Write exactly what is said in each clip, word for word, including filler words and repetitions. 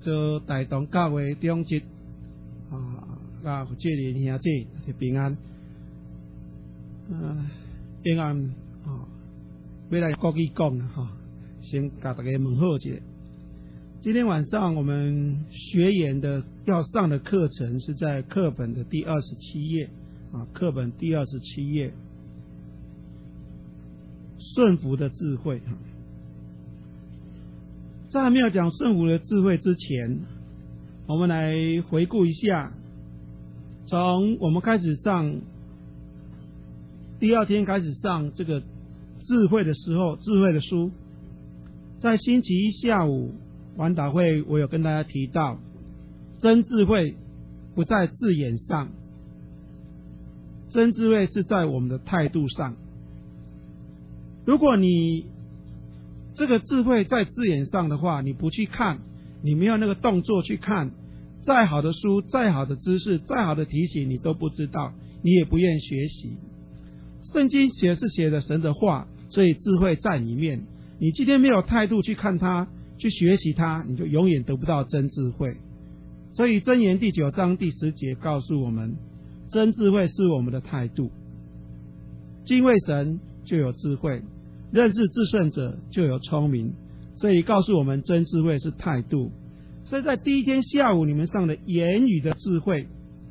做大同教会中职啊，甲福建的兄弟是平安。呃，平安啊，要来国语讲了哈，先甲大家问候一下。今天晚上我们学研的要上的课程是在课本的第二十七页啊，课本第二十七页，顺服的智慧哈。在还没有讲顺服的智慧之前，我们来回顾一下，从我们开始上第二天开始上这个智慧的时候，智慧的书，在星期一下午晚祷会，我有跟大家提到，真智慧不在字眼上，真智慧是在我们的态度上。如果你这个智慧在字眼上的话，你不去看，你没有那个动作去看，再好的书，再好的知识，再好的提醒，你都不知道，你也不愿学习。圣经写是写的神的话，所以智慧在里面。你今天没有态度去看它，去学习它，你就永远得不到真智慧。所以箴言第九章第十节告诉我们，真智慧是我们的态度。敬畏神就有智慧，认识至圣者就有聪明，所以告诉我们真智慧是态度。所以在第一天下午你们上的言语的智慧，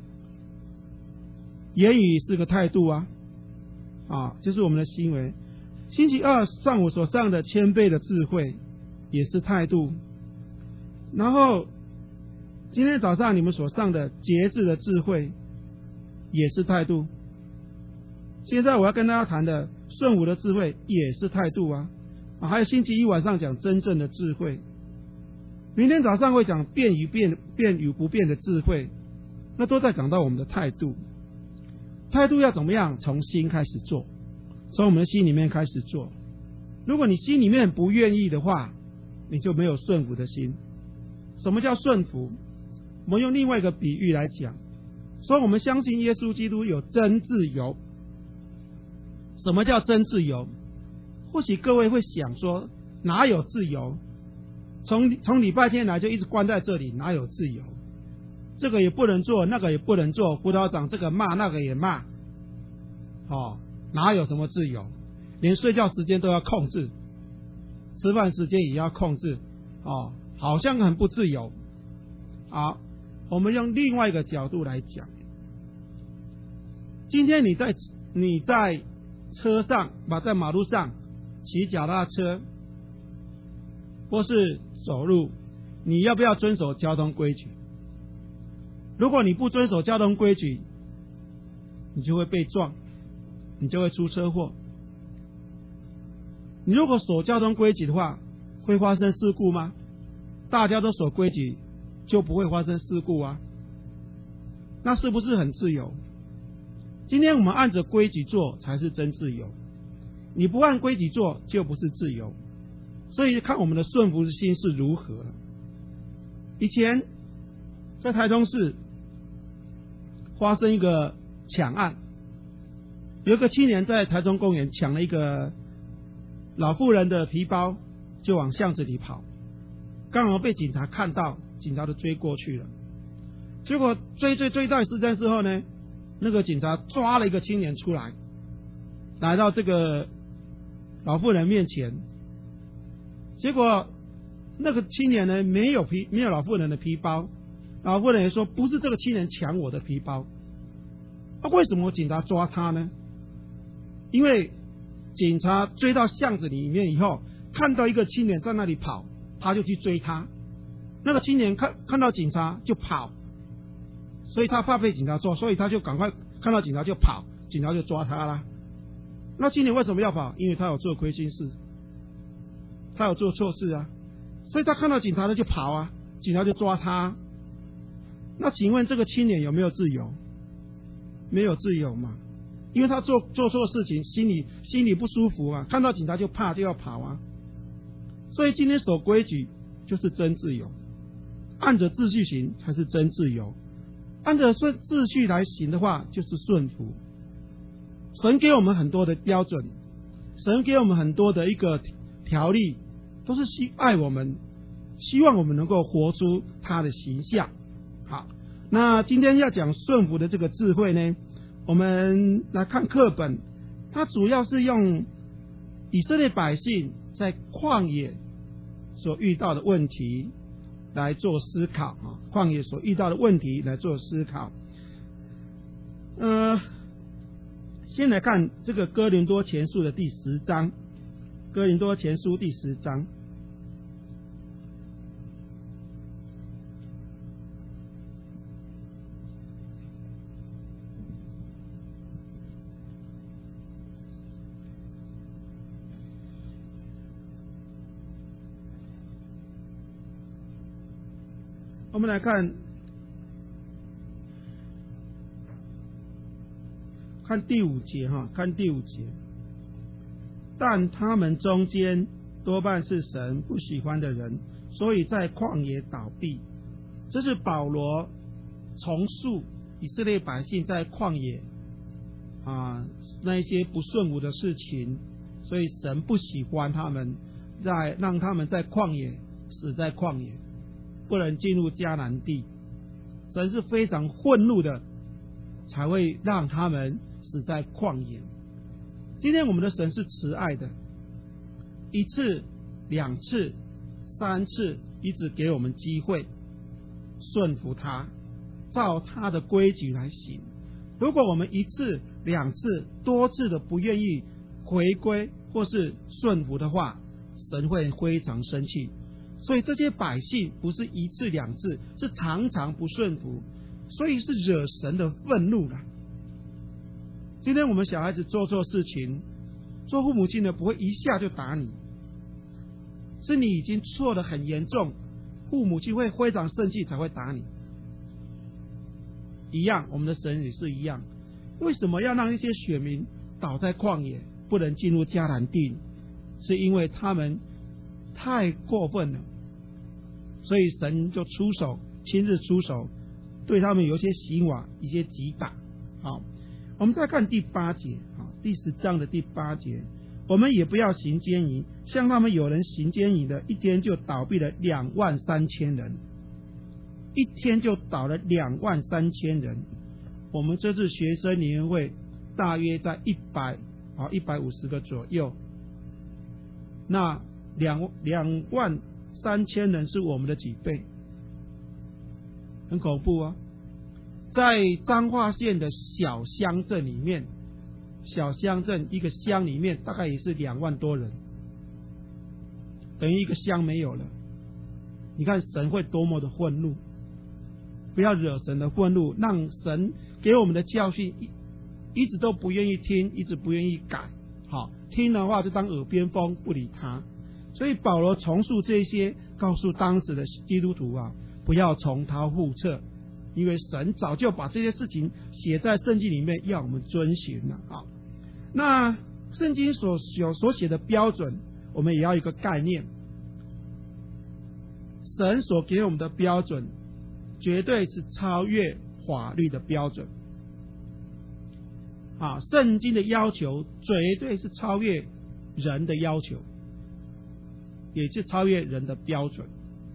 言语是个态度啊，啊，就是我们的行为。星期二上午所上的谦卑的智慧也是态度，然后今天早上你们所上的节制的智慧也是态度。现在我要跟大家谈的顺服的智慧也是态度啊，啊，还有星期一晚上讲真正的智慧，明天早上会讲变与变变与不变的智慧，那都在讲到我们的态度。态度要怎么样？从心开始做，从我们的心里面开始做。如果你心里面不愿意的话，你就没有顺服的心。什么叫顺服？我们用另外一个比喻来讲，所以我们相信耶稣基督有真自由。什么叫真自由？或许各位会想说，哪有自由？从从礼拜天来就一直关在这里，哪有自由？这个也不能做，那个也不能做，辅导长这个骂，那个也骂，哦，哪有什么自由？连睡觉时间都要控制，吃饭时间也要控制，哦，好像很不自由。好，我们用另外一个角度来讲，今天你在你在车上，把在马路上骑脚踏车，或是走路，你要不要遵守交通规矩？如果你不遵守交通规矩，你就会被撞，你就会出车祸。你如果守交通规矩的话，会发生事故吗？大家都守规矩，就不会发生事故啊。那是不是很自由？今天我们按着规矩做才是真自由，你不按规矩做就不是自由。所以看我们的顺服之心是如何。以前在台中市发生一个抢案，有一个青年在台中公园抢了一个老妇人的皮包，就往巷子里跑，刚好被警察看到，警察就追过去了。结果追追追到时间之后呢，那个警察抓了一个青年出来，来到这个老妇人面前。结果那个青年呢，没有皮没有老妇人的皮包，老妇人也说不是这个青年抢我的皮包。那、啊、为什么警察抓他呢？因为警察追到巷子里面以后，看到一个青年在那里跑，他就去追他。那个青年看看到警察就跑，所以他怕被警察抓，所以他就赶快看到警察就跑，警察就抓他啦。那青年为什么要跑？因为他有做亏心事，他有做错事啊，所以他看到警察他就跑啊，警察就抓他。那请问这个青年有没有自由？没有自由嘛，因为他做做错事情，心里心里不舒服啊，看到警察就怕，就要跑啊。所以今天守规矩就是真自由，按着秩序行才是真自由。按着顺秩序来行的话，就是顺服。神给我们很多的标准，神给我们很多的一个条例，都是希爱我们， 希望我们能够活出他的形象。好，那今天要讲顺服的这个智慧呢，我们来看课本，它主要是用以色列百姓在旷野所遇到的问题来做思考啊，旷野所遇到的问题来做思考。呃，先来看这个哥林多前书的第十章，哥林多前书第十章。我们来看看第五节哈，看第五节。但他们中间多半是神不喜欢的人，所以在旷野倒闭。这是保罗重述以色列百姓在旷野啊那一些不顺服的事情，所以神不喜欢他们，在让他们在旷野死在旷野，不能进入迦南地。神是非常愤怒的，才会让他们死在旷野。今天我们的神是慈爱的，一次、两次、三次，一直给我们机会顺服他，照他的规矩来行。如果我们一次、两次、多次的不愿意回归或是顺服的话，神会非常生气。所以这些百姓不是一次两次，是常常不顺服，所以是惹神的愤怒了。今天我们小孩子做错事情，做父母亲的不会一下就打你，是你已经错得很严重，父母亲会非常生气才会打你。一样，我们的神也是一样。为什么要让一些选民倒在旷野，不能进入迦南地？是因为他们太过分了，所以神就出手，亲自出手，对他们有一些刑罚，一些击打。好，我们再看第八节，第十章的第八节，我们也不要行奸淫，像他们有人行奸淫的，一天就倒闭了两万三千人，一天就倒了两万三千人。我们这次学生年会大约在一百啊一百五十个左右，那两两万三千人是我们的几倍，很恐怖啊！在彰化县的小乡镇里面，小乡镇一个乡里面大概也是两万多人，等于一个乡没有了。你看神会多么的愤怒！不要惹神的愤怒，让神给我们的教训一一直都不愿意听，一直不愿意改。好，听的话就当耳边风，不理他。所以保罗重述这些，告诉当时的基督徒啊，不要重蹈覆辙，因为神早就把这些事情写在圣经里面，要我们遵循了。好，那圣经所有所写的标准，我们也要一个概念。神所给我们的标准，绝对是超越法律的标准。啊，圣经的要求绝对是超越人的要求，也是超越人的标准。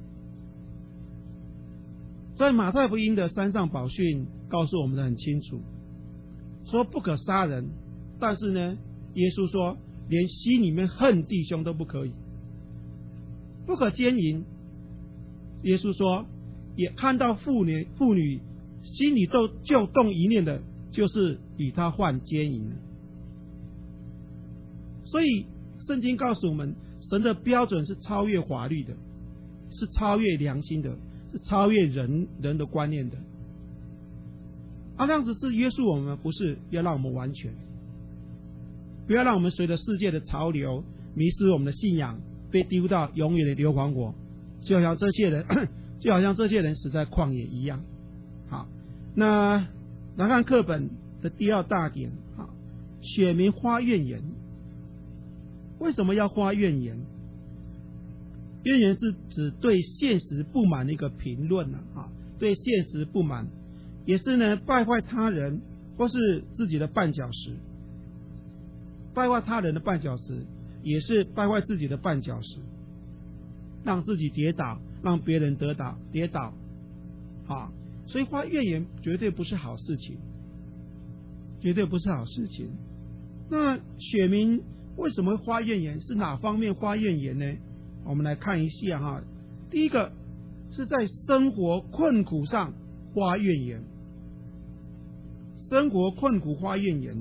在马太福音的山上宝训告诉我们的很清楚，说不可杀人，但是呢，耶稣说连心里面恨弟兄都不可以。不可奸淫，耶稣说也看到妇女妇女心里就就动一念的，就是与他犯奸淫了。所以圣经告诉我们，神的标准是超越法律的，是超越良心的，是超越人人的观念的。啊，这样子是约束我们，不是要让我们完全，不要让我们随着世界的潮流迷失我们的信仰，被丢到永远的硫磺火，就好像这些人就好像这些人死在旷野一样。好，那来看课本的第二大点，好，选民发怨言。为什么要发怨言？怨言是指对现实不满的一个评论啊，啊，对现实不满，也是呢败坏他人或是自己的绊脚石。败坏他人的绊脚石，也是败坏自己的绊脚石，让自己跌倒， 让别人得倒跌倒，啊，所以发怨言绝对不是好事情，绝对不是好事情。那选民为什么会发怨言？是哪方面发怨言呢？我们来看一下哈。第一个是在生活困苦上发怨言，生活困苦发怨言。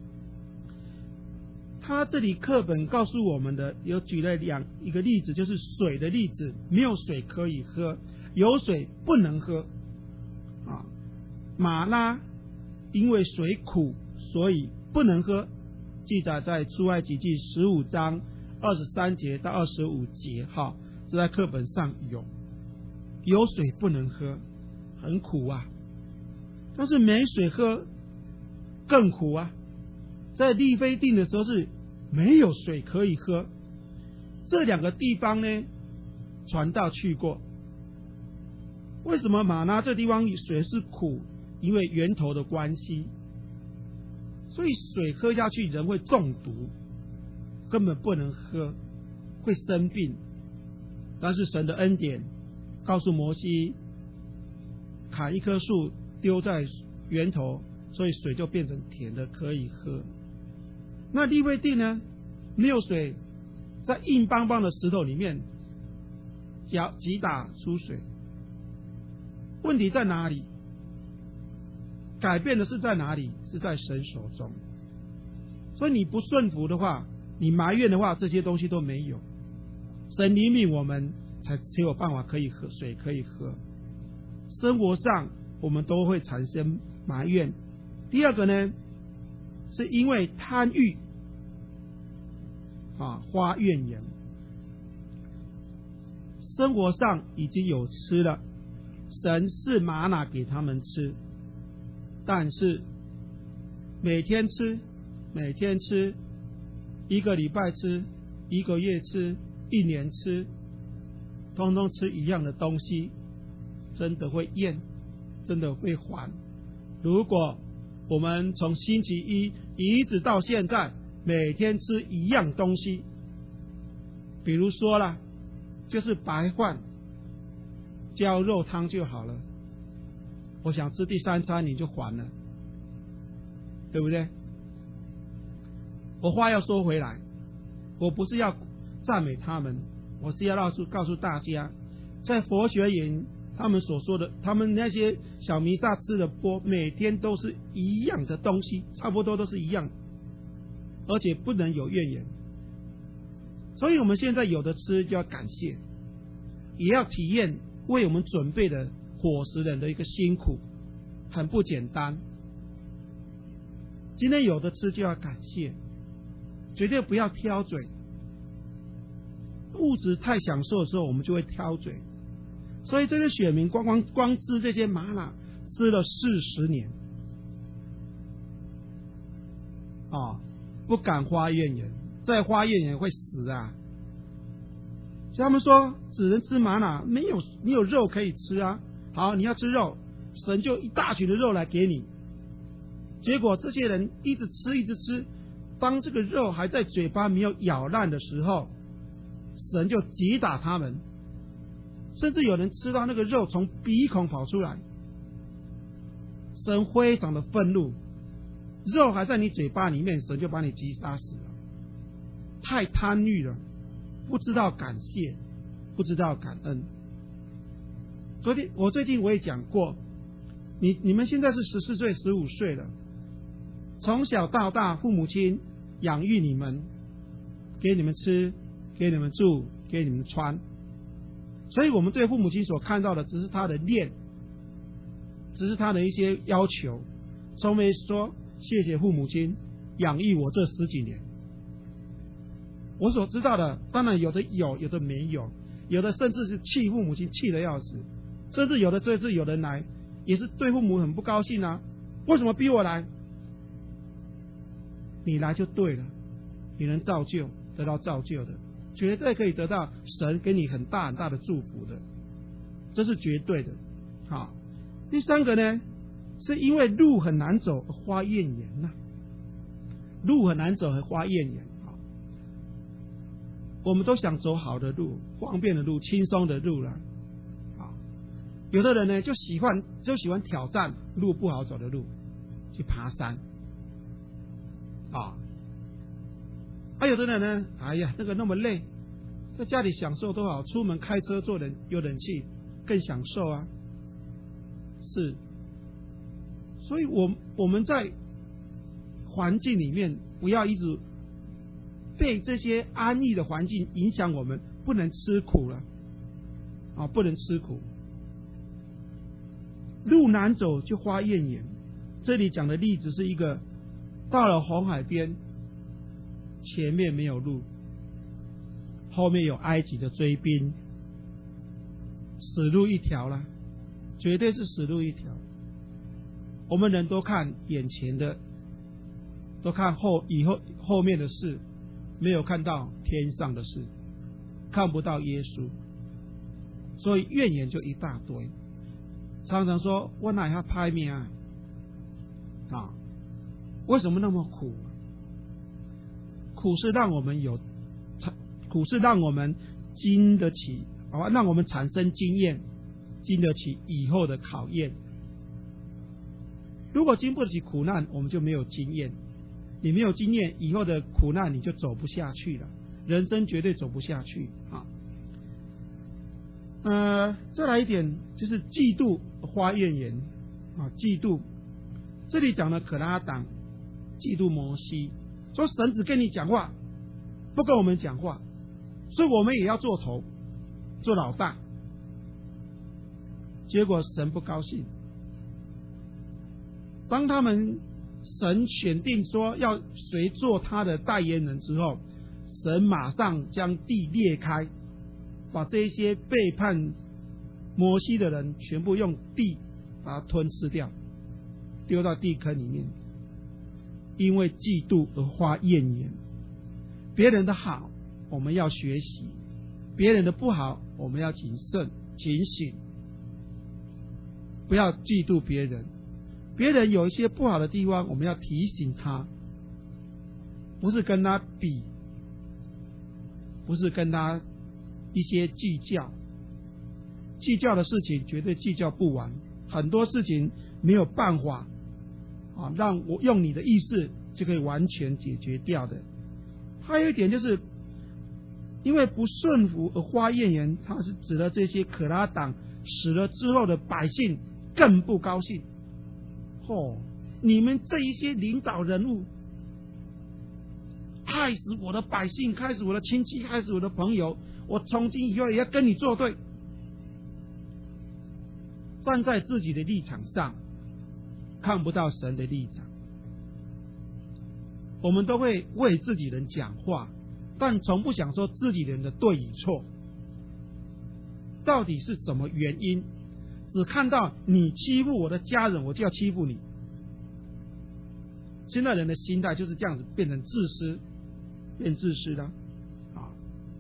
他这里课本告诉我们的有举了两一个例子，就是水的例子，没有水可以喝，有水不能喝啊。玛拉因为水苦，所以不能喝，记载在出埃及记十五章二十三节到二十五节，哈，这在课本上有。有水不能喝，很苦啊。但是没水喝更苦啊。在利非定的时候是没有水可以喝，这两个地方呢，传道去过。为什么玛拿这地方水是苦？因为源头的关系，所以水喝下去人会中毒，根本不能喝，会生病。但是神的恩典告诉摩西，砍一棵树丢在源头，所以水就变成甜的，可以喝。那利未地呢？没有水，在硬邦邦的石头里面搅击打出水。问题在哪里？改变的是在哪里？是在神手中。所以你不顺服的话，你埋怨的话，这些东西都没有。神怜悯我们，才才有办法可以喝水，可以喝。生活上我们都会产生埋怨。第二个呢，是因为贪欲啊，发怨言。生活上已经有吃了，神是玛拿给他们吃，但是每天吃，每天吃，一个礼拜吃，一个月吃，一年吃，通通吃一样的东西，真的会厌，真的会烦。如果我们从星期一一直到现在，每天吃一样东西，比如说啦，就是白饭浇肉汤就好了。我想吃第三餐你就烦了，对不对？我话要说回来，我不是要赞美他们，我是要告诉告诉大家，在佛学营他们所说的，他们那些小弥撒吃的钵，每天都是一样的东西，差不多都是一样，而且不能有怨言。所以我们现在有的吃就要感谢，也要体验为我们准备的伙食人的一个辛苦，很不简单。今天有的吃就要感谢，绝对不要挑嘴。物质太享受的时候，我们就会挑嘴。所以这些选民光光光吃这些玛瑙，吃了四十年，啊，不敢发怨言，再发怨言会死啊！所以他们说，只能吃玛瑙，没有没有肉可以吃啊。好，你要吃肉，神就一大群的肉来给你。结果这些人一直吃一直吃，当这个肉还在嘴巴没有咬烂的时候，神就击打他们。甚至有人吃到那个肉从鼻孔跑出来，神非常的愤怒，肉还在你嘴巴里面，神就把你击杀死了。太贪欲了，不知道感谢，不知道感恩。昨天我最近我也讲过，你你们现在是十四岁、十五岁了，从小到大，父母亲养育你们，给你们吃，给你们住，给你们穿。所以我们对父母亲所看到的只是他的念，只是他的一些要求，从没说谢谢父母亲养育我这十几年。我所知道的当然有的有，有的没有，有的甚至是气父母亲气得要死，甚至有的这次有人来也是对父母很不高兴啊，为什么逼我来？你来就对了，你能造就得到造就的，绝对可以得到神给你很大很大的祝福的，这是绝对的。好，第三个呢，是因为路很难走而发怨言呐、啊，路很难走而发怨言。好，我们都想走好的路、方便的路、轻松的路了， 有的人呢就喜欢就喜欢挑战路不好走的路，去爬山啊。啊，有的人呢，哎呀，那个那么累，在家里享受多好，出门开车坐冷有冷气更享受啊。是，所以我我们在环境里面不要一直被这些安逸的环境影响我们，不能吃苦了啊，不能吃苦。路难走就花怨言，这里讲的例子是一个到了红海边，前面没有路，后面有埃及的追兵，死路一条了，绝对是死路一条。我们人都看眼前的，都看后以后后面的事，没有看到天上的事，看不到耶稣，所以怨言就一大堆。常常说我哪要拍命啊？啊，为什么那么苦？苦是让我们有，苦是让我们经得起，啊，让我们产生经验，经得起以后的考验。如果经不起苦难，我们就没有经验。你没有经验，以后的苦难你就走不下去了，人生绝对走不下去啊。呃，再来一点就是嫉妒花怨言啊，嫉妒。这里讲的可拉党嫉妒摩西，说神只跟你讲话，不跟我们讲话，所以我们也要做头，做老大。结果神不高兴，当他们神选定说要谁做他的代言人之后，神马上将地裂开，把这些背叛摩西的人全部用地把它吞吃掉，丢到地坑里面。因为嫉妒而发怨言，别人的好我们要学习，别人的不好我们要谨慎警醒，不要嫉妒别人。别人有一些不好的地方，我们要提醒他，不是跟他比，不是跟他一些计较，计较的事情绝对计较不完，很多事情没有办法啊，让我用你的意思就可以完全解决掉的。还有一点就是，因为不顺服而发怨言，它是指的这些可拉党死了之后的百姓更不高兴。哦，你们这一些领导人物，害死我的百姓，害死我的亲戚，害死我的朋友，我从今以后也要跟你作对。站在自己的立场上，看不到神的立场。我们都会为自己人讲话，但从不想说自己人的对与错，到底是什么原因？只看到你欺负我的家人，我就要欺负你。现在人的心态就是这样子，变成自私，变自私了啊！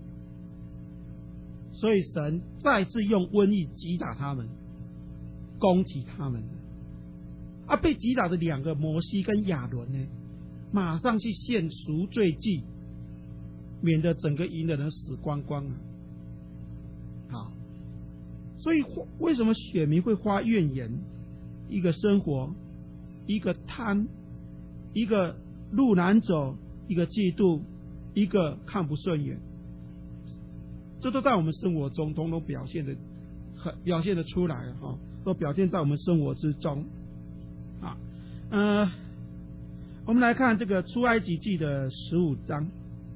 所以神再次用瘟疫击打他们，攻击他们。啊，被击打的两个摩西跟亚伦呢，马上去献赎罪祭，免得整个营的人死光光啊！好。所以为什么选民会发怨言？一个生活，一个贪，一个路难走，一个嫉妒，一个看不顺眼，这都在我们生活中统统表现的，表现的出来哈，都表现在我们生活之中啊。呃，我们来看这个出埃及记的十五章。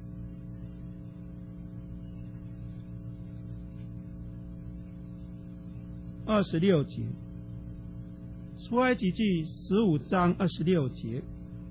二十六节，出埃及记十五章二十六节，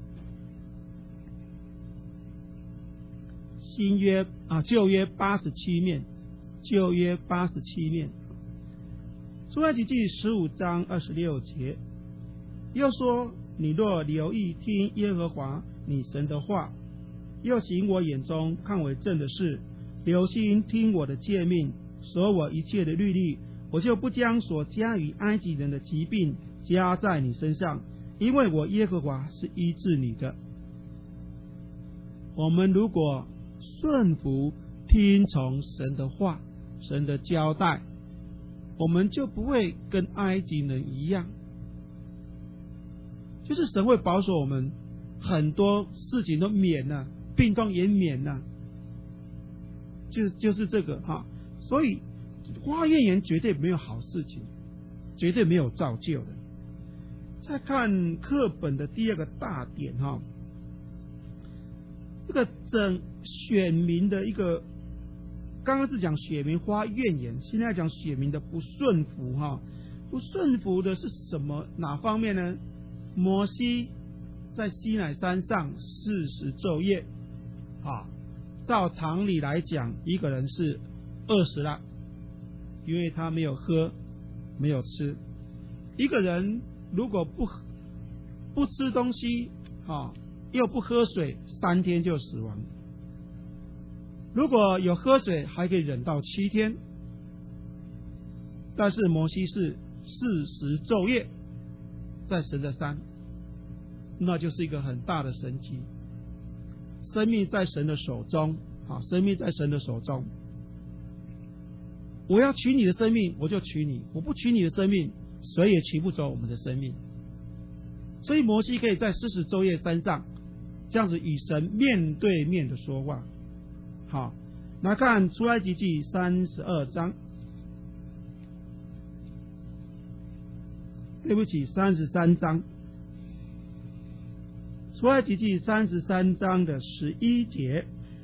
新约啊，旧约八十七面，旧约八十七面。出埃及记十五章二十六节，又说：你若留意听耶和华你神的话，又行我眼中看为正的事，留心听我的诫命，守我一切的律例，我就不将所加于埃及人的疾病加在你身上，因为我耶和华是医治你的。我们如果顺服听从神的话，神的交代， 我们就不会跟埃及人一样，就是神会保守我们，很多事情都免了，病痛也免了，就就是这个哈。所以发怨言绝对没有好事情，绝对没有造就的。再看课本的第二个大点哈，这个整选民的一个，刚刚是讲选民发怨言，现在讲选民的不顺服哈。不顺服的是什么？哪方面呢？摩西在西乃山上四十昼夜，啊，照常理来讲，一个人是饿死了，因为他没有喝，没有吃。一个人如果不不吃东西，啊，又不喝水，三天就死亡。如果有喝水，还可以忍到七天。但是摩西是四十昼夜在神的山，那就是一个很大的神迹。生命在神的手中，啊，生命在神的手中。我要取你的生命，我就取你；我不取你的生命，谁也取不走我们的生命。所以摩西可以在四十昼夜山上，这样子与神面对面的说话。好，来看出埃及记三十二章。对不起，三十三章，出埃及记三十三章的十一节，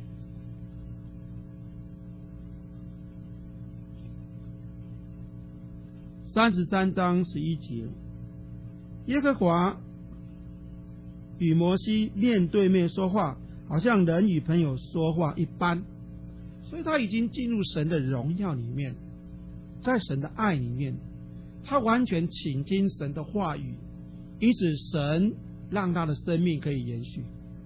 三十三章十一节，耶和华与摩西面对面说话，好像人与朋友说话一般，所以他已经进入神的荣耀里面，在神的爱里面。他完全倾听神的话语，因此神让他的生命可以延续。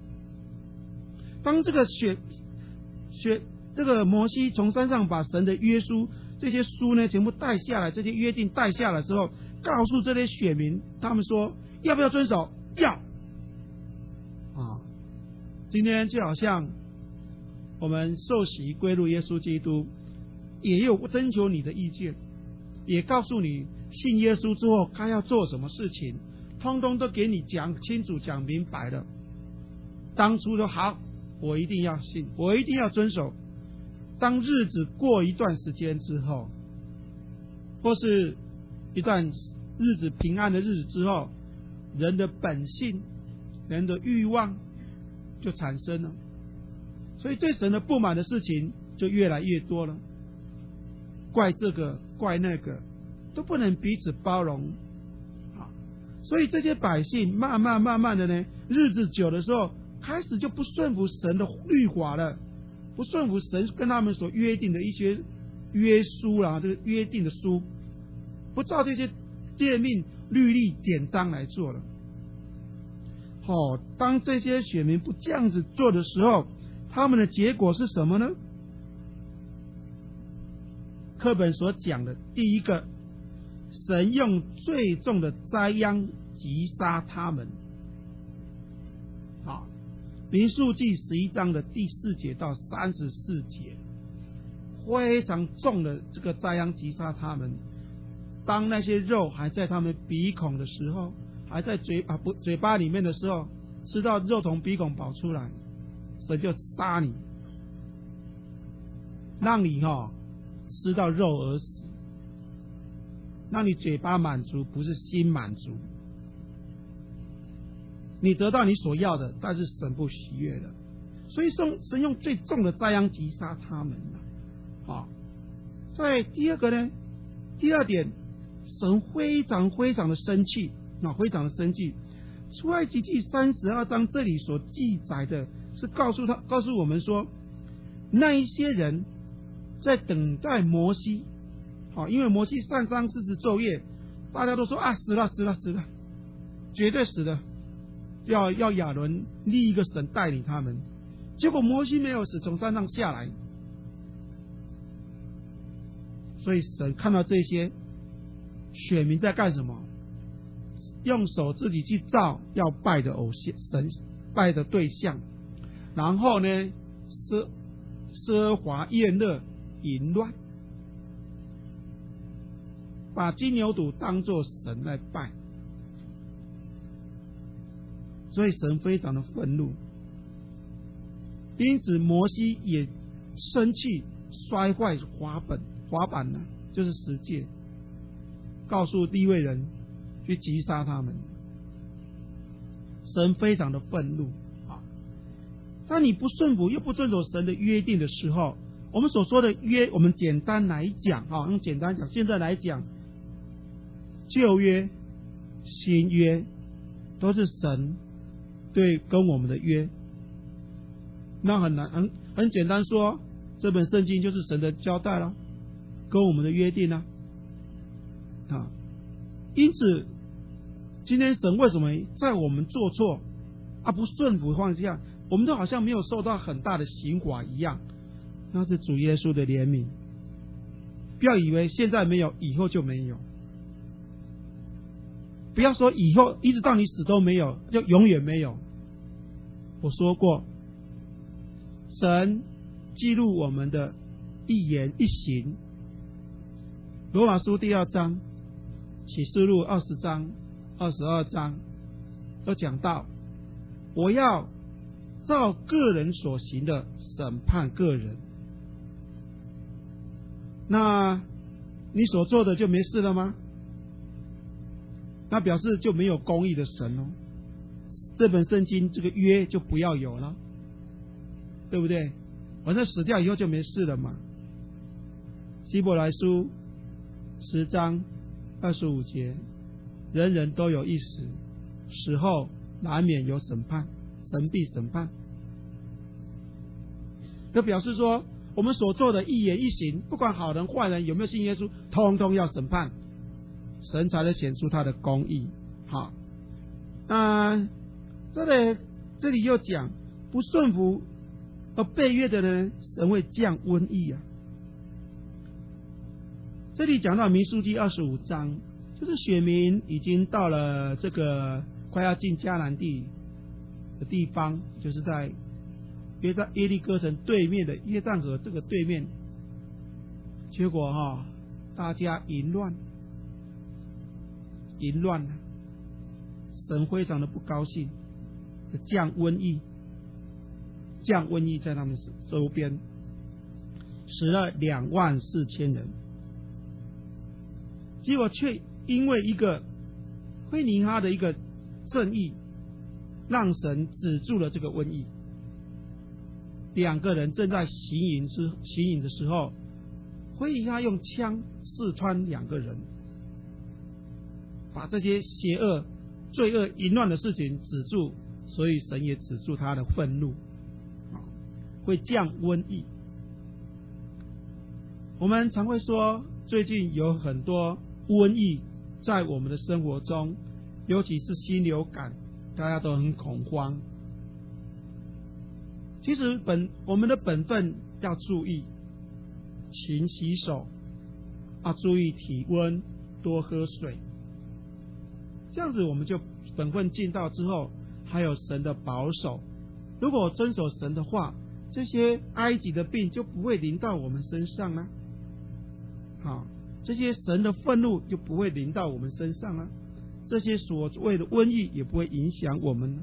当这个学学这个摩西从山上把神的约书这些书呢全部带下来，这些约定带下来之后，告诉这些选民，他们说要不要遵守？要啊！今天就好像我们受洗归入耶稣基督，也有征求你的意见，也告诉你信耶稣之后该要做什么事情，通通都给你讲清楚讲明白了。当初说好，我一定要信，我一定要遵守。当日子过一段时间之后，或是一段日子平安的日子之后，人的本性，人的欲望就产生了，所以对神的不满的事情就越来越多了，怪这个怪那个，都不能彼此包容啊！所以这些百姓慢慢慢慢的呢，日子久的时候，开始就不顺服神的律法了，不顺服神跟他们所约定的一些约书啦，这个约定的书，不照这些诫命律例典章来做了。好、哦，当这些选民不这样子做的时候，他们的结果是什么呢？课本所讲的第一个，神用最重的灾殃击杀他们。好，民数记十一章的第四节到三十四节，非常重的这个灾殃击杀他们。当那些肉还在他们鼻孔的时候，还在嘴啊不嘴巴里面的时候，吃到肉从鼻孔跑出来，神就杀你，让你哈、哦、吃到肉而死，让你嘴巴满足，不是心满足。你得到你所要的，但是神不喜悦的，所以神用最重的灾殃击杀他们了。啊，在第二个呢，第二点，神非常非常的生气，啊，非常的生气。出埃及记三十二章这里所记载的是告诉他，告诉我们说，那一些人在等待摩西，好，因为摩西上山四十昼夜，大家都说啊，死了，死了，死了，绝对死了。要要亚伦立一个神带领他们，结果摩西没有死，从山上下来。所以神看到这些选民在干什么？用手自己去造要拜的偶像，神拜的对象，然后呢，奢奢华宴乐淫乱。 把金牛犊当作神来拜，所以神非常的愤怒。因此摩西也生气，摔坏滑板，滑板呢、啊、就是十诫，告诉利未人去击杀他们。神非常的愤怒啊！在你不顺服又不遵守神的约定的时候，我们所说的约，我们简单来讲啊，用简单讲，现在来讲，旧约、新约都是神对跟我们的约。那很难，很很简单说，这本圣经就是神的交代了，跟我们的约定啊。啊，因此，今天神为什么在我们做错啊不顺服的况下，我们都好像没有受到很大的刑罚一样？那是主耶稣的怜悯。不要以为现在没有，以后就没有。不要说以后一直到你死都没有，就永远没有。我说过，神记录我们的一言一行。罗马书第二章、启示录二十章、二十二章都讲到，我要照个人所行的审判个人。那你所做的就没事了吗？那表示就没有公义的神哦，这本圣经这个约就不要有了，对不对？反正死掉以后就没事了嘛。希伯来书十章二十五节，人人都有一死，死后难免有审判，神必审判。这表示说，我们所做的一言一行，不管好人坏人有没有信耶稣，通通要审判，神才能显出他的公义。好，那这里这里又讲，不顺服而背约的人，神会降瘟疫啊。这里讲到民数记二十五章，就是选民已经到了这个快要进迦南地的地方，就是在约旦耶利哥城对面的约旦河这个对面，结果哈、哦，大家淫乱，淫乱，神非常的不高兴，降瘟疫，降瘟疫在他们周边，死了两万四千人。结果却因为一个菲尼哈的一个正义，让神止住了这个瘟疫。两个人正在行淫之行淫的时候，菲尼哈用枪刺穿两个人，把这些邪恶、罪恶、淫乱的事情止住，所以神也止住他的愤怒，会降瘟疫。我们常会说，最近有很多瘟疫在我们的生活中，尤其是新流感，大家都很恐慌。其实本我们的本分要注意，勤洗手，要注意体温，多喝水，这样子我们就本分尽到之后，还有神的保守。如果遵守神的话，这些埃及的病就不会临到我们身上了。好，这些神的愤怒就不会临到我们身上了，这些所谓的瘟疫也不会影响我们。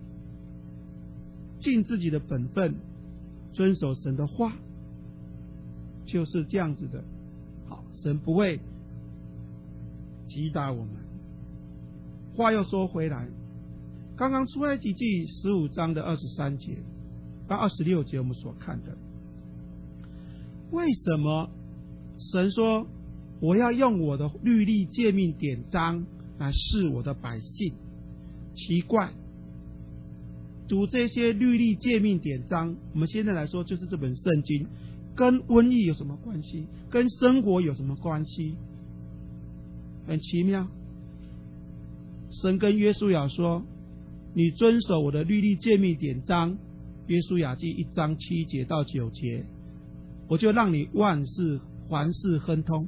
尽自己的本分，遵守神的话，就是这样子的。好，神不会击打我们。话又说回来，刚刚出埃及记十五章的二十三节到二十六节，我们所看的，为什么神说我要用我的律例诫命典章来试我的百姓？奇怪，读这些律例诫命典章，我们现在来说就是这本圣经，跟瘟疫有什么关系？跟生活有什么关系？很奇妙。神跟约书亚说，你遵守我的律例诫命典章，约书亚记一章七节到九节，我就让你万事凡事亨通。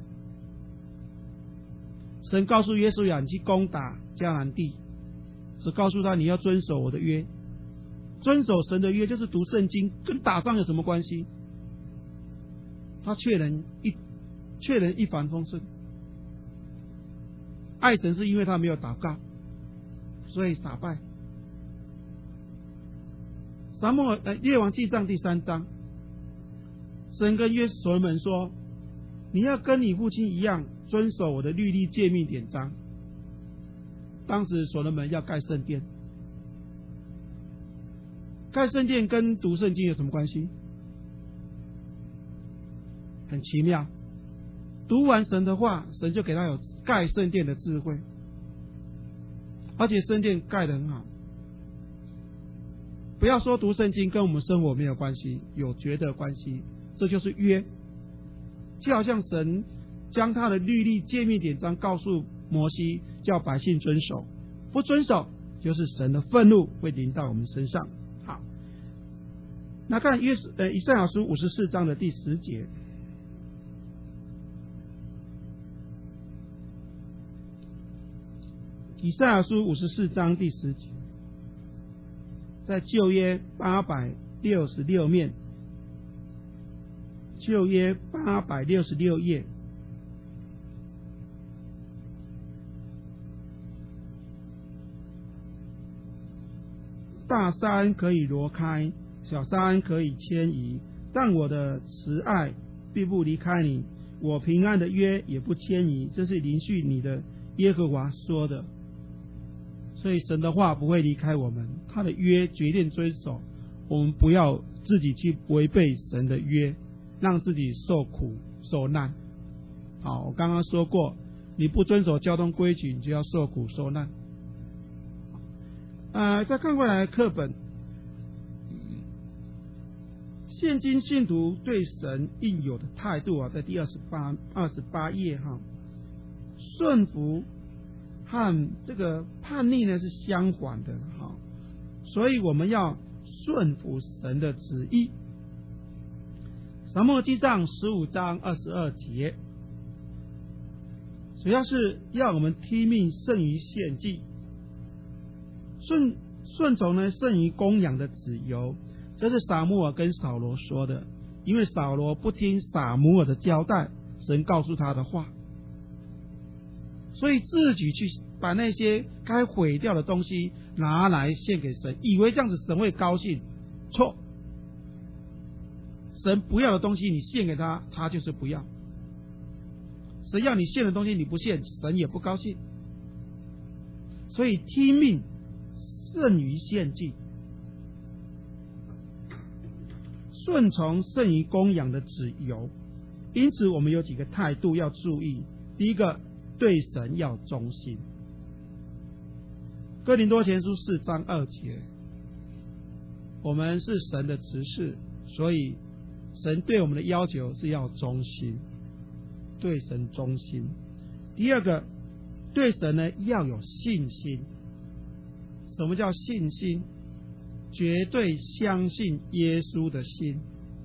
神告诉约书亚，你去攻打迦南地，只告诉他你要遵守我的约。遵守神的约就是读圣经，跟打仗有什么关系？他却能一却能一帆风顺。 爱神是因为他没有祷告，所以打败。撒母耳呃列王纪上第三章，神跟约所罗门说：“你要跟你父亲一样，遵守我的律例诫命典章。”当时所罗门要盖圣殿，盖圣殿跟读圣经有什么关系？很奇妙，读完神的话，神就给他有盖圣殿的智慧，而且圣殿盖得很好。不要说读圣经跟我们生活没有关系，有绝对关系，这就是约。就好像神将他的律例诫命典章告诉摩西，叫百姓遵守，不遵守就是神的愤怒会临到我们身上。好，那看约呃以赛亚书五十四章的第十节，以赛亚书五十四章第十节，在旧约八百六十六面，旧约八百六十六页，大山可以挪开，小山可以迁移，但我的慈爱并不离开你，我平安的约也不迁移，这是连续你的耶和华说的。所以神的话不会离开我们，他的约决定遵守，我们不要自己去违背神的约，让自己受苦受难。好，我刚刚说过，你不遵守交通规矩，你就要受苦受难。呃，再看过来课本，现今信徒对神应有的态度啊，在第二十八二十八页哈，顺服和这个叛逆呢是相反的哈，所以我们要顺服神的旨意。撒母耳记上十五章二十二节，主要是要我们听命胜于献祭，顺顺从呢胜于供养的旨由。这是撒母耳跟扫罗说的，因为扫罗不听撒母耳的交代，神告诉他的话，所以自己去把那些该毁掉的东西拿来献给神，以为这样子神会高兴。错，神不要的东西你献给他，他就是不要。神要你献的东西你不献，神也不高兴。所以听命胜于献祭，顺从胜于供养的旨由。因此我们有几个态度要注意。第一个，对神要忠心。哥林多前书四章二节，我们是神的执事，所以神对我们的要求是要忠心，对神忠心。第二个，对神呢要有信心。什么叫信心？绝对相信耶稣的心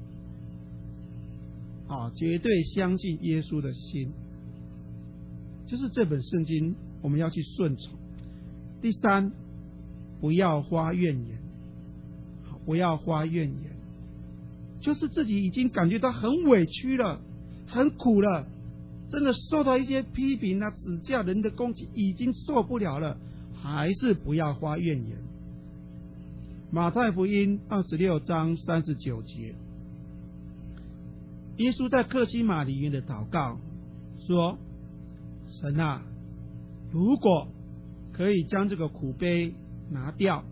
啊，绝对相信耶稣的心，就是这本圣经我们要去顺从。第三，不要发怨言，不要发怨言，就是自己已经感觉到很委屈了，很苦了，真的受到一些批评啊、指教、人的攻击，已经受不了了，还是不要发怨言。马太福音二十六章三十九节，耶稣在客西马尼园的祷告说：神啊，如果可以将这个苦杯拿掉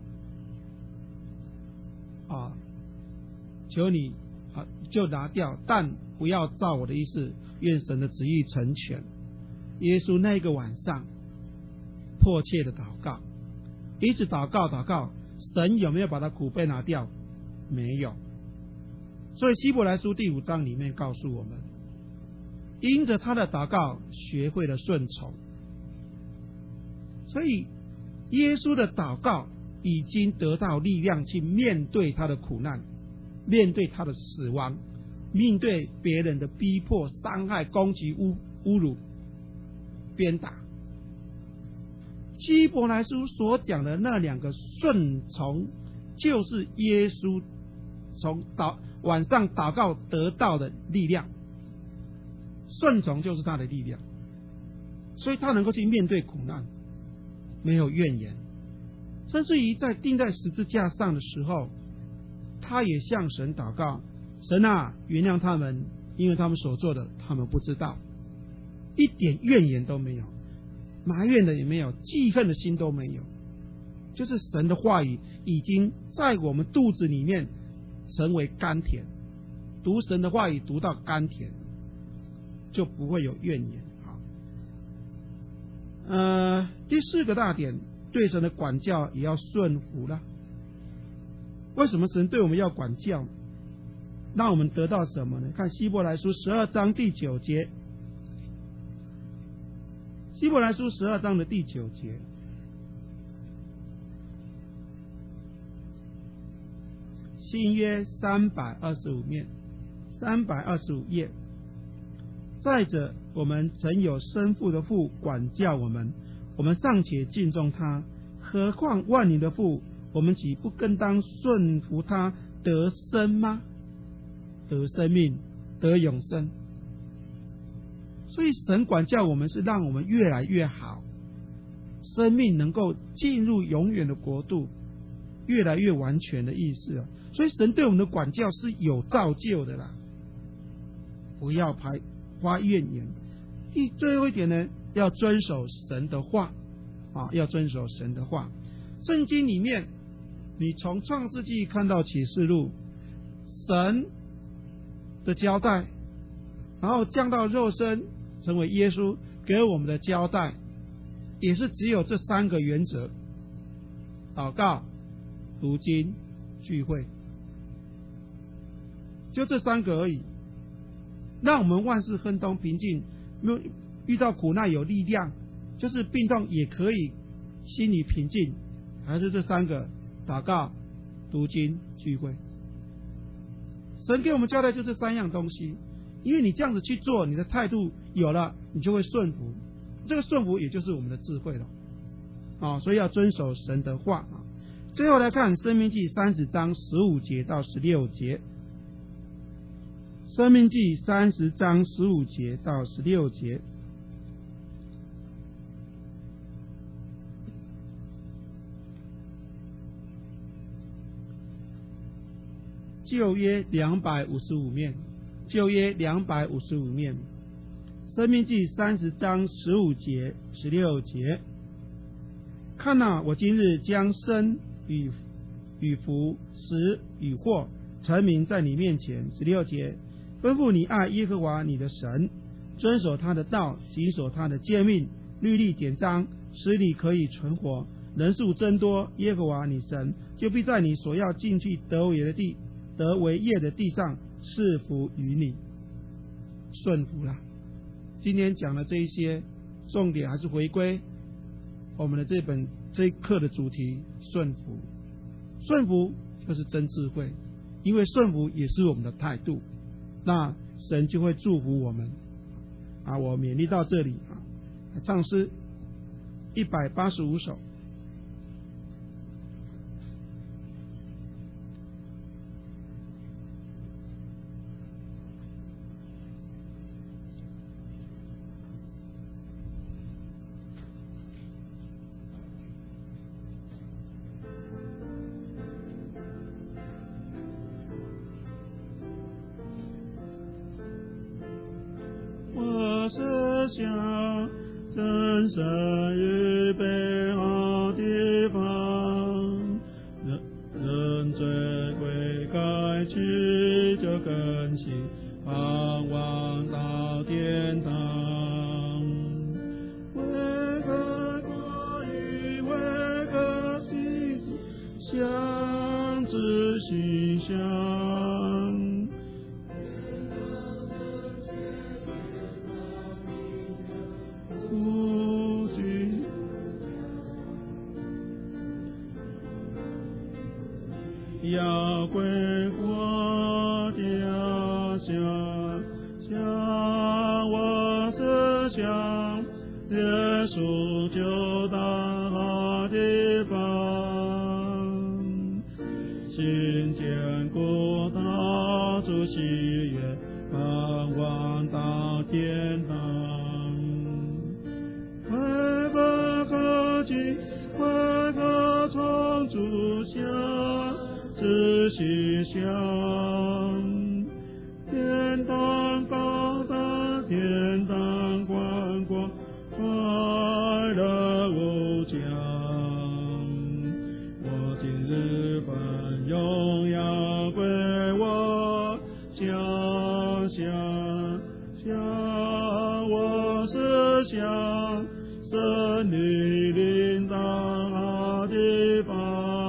啊，求你啊就拿掉，但不要照我的意思，愿神的旨意成全。耶稣那个晚上迫切的祷告，一直祷告祷告，神有没有把他苦杯拿掉？没有。所以希伯来书第五章里面告诉我们，因着他的祷告学会了顺从。所以耶稣的祷告已经得到力量去面对他的苦难，面对他的死亡，面对别人的逼迫、伤害、攻击、侮侮辱、鞭打。希伯来书所讲的那两个顺从，就是耶稣从祷晚上祷告得到的力量。顺从就是他的力量， 所以他能够去面对苦难，没有怨言，甚至于在钉在十字架上的时候，他也向神祷告：神啊，原谅他们，因为他们所做的他们不知道。一点怨言都没有，埋怨的也没有，记恨的心都没有，就是神的话语已经在我们肚子里面成为甘甜，读神的话语读到甘甜，就不会有怨言。好，呃，第四个大点，对神的管教也要顺服了。为什么神对我们要管教？让我们得到什么呢？看希伯来书十二章第九节，希伯来书十二章的第九节，新约三百二十五面，三百二十五页。再者，我们曾有生父的父管教我们，我们尚且敬重他，何况万灵的父，我们岂不更当顺服他，得生吗？得生命，得永生。所以神管教我们是让我们越来越好，生命能够进入永远的国度，越来越完全的意思。所以神对我们的管教是有造就的啦，不要排发怨言。第最后一点呢，要遵守神的话啊，要遵守神的话。圣经里面，你从创世纪看到启示录，神的交代，然后降到肉身成为耶稣给我们的交代，也是只有这三个原则：祷告、读经、聚会，就这三个而已。让我们万事亨通平静，遇到苦难有力量，就是病痛也可以心里平静，还是这三个：祷告、读经、聚会。神给我们交代就这三样东西，因为你这样子去做，你的态度有了，你就会顺服。这个顺服也就是我们的智慧了啊，所以要遵守神的话啊。最后来看申命记三十章十五节到十六节，申命记三十章十五节到十六节。旧约两百五十五面，旧约两百五十五面，申命记三十章十五节、十六节。看哪，我今日将生与与福、死与祸陈明在你面前。十六节，吩咐你爱耶和华你的神，遵守他的道，谨守他的诫命、律例典章，使你可以存活，人数增多。耶和华你神就必在你所要进去得为的地。得为业的地上赐福于你，顺服啦。今天讲的这一些重点还是回归我们的这本这一课的主题：顺服。顺服就是真智慧，因为顺服也是我们的态度，那神就会祝福我们啊。我勉励到这里啊，唱诗一百八十五首。 想真神预备好地方，人人罪悔改去就更新，盼望到天堂。为何过于为何心相知心相。要归我家乡，将我思想，耶稣就到地方，心坚固到主喜悦，盼望到天堂。 临到地方，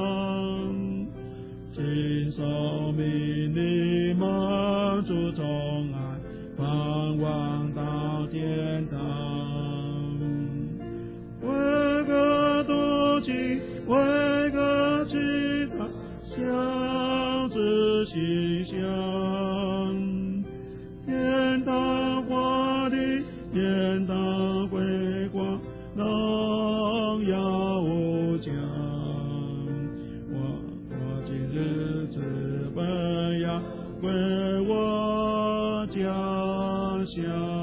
亲手命令满足宠爱，盼望到天堂。为个独起，为个祈祷，相知心相。天堂华丽，天堂辉光，荣耀无疆。我我今日之本要归我家乡。